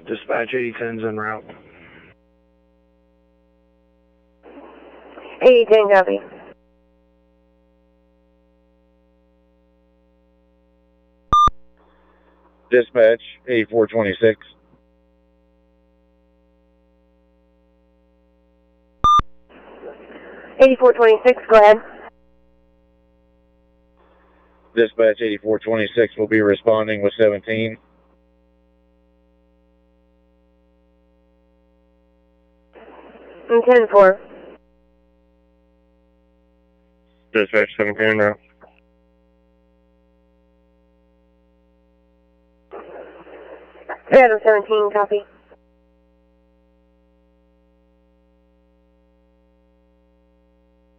Dispatch 8010's en route. 8010, copy. Dispatch 8426. Go ahead. Dispatch 8426 will be responding with 17. And 10-4. Dispatch 17 en route. Adam 17, copy.